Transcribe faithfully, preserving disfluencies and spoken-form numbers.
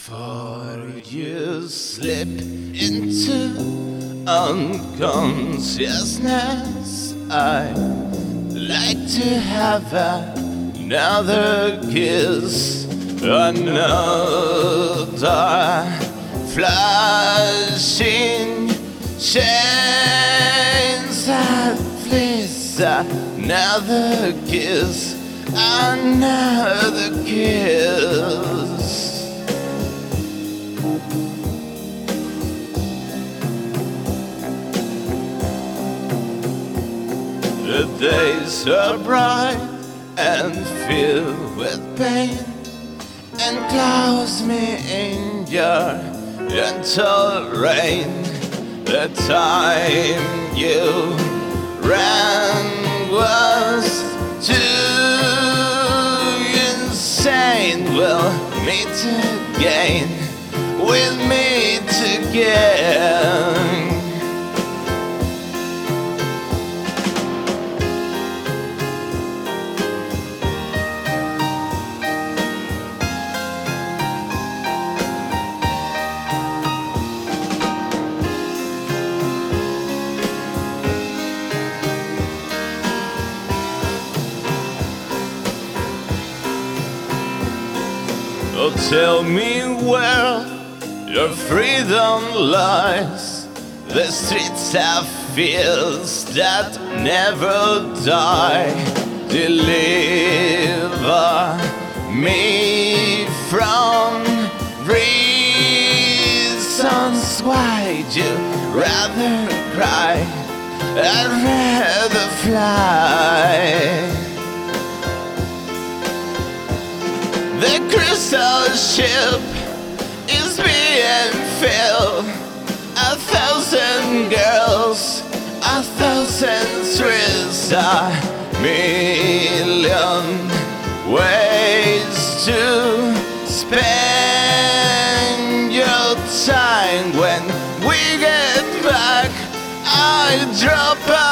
Before you slip into unconsciousness, I'd like to have another kiss, another flashing chains that fleece, another kiss, another kiss. The days are bright and filled with pain, and close me in your gentle rain. The time you ran was too insane. We'll meet again, we'll meet again. Oh, tell me where your freedom lies. The streets have fields that never die. Deliver me from reasons why'd you rather cry? I'd rather fly. The crystal ship is being filled. A thousand girls, a thousand thrills, a million ways to spend your time. When we get back, I drop out.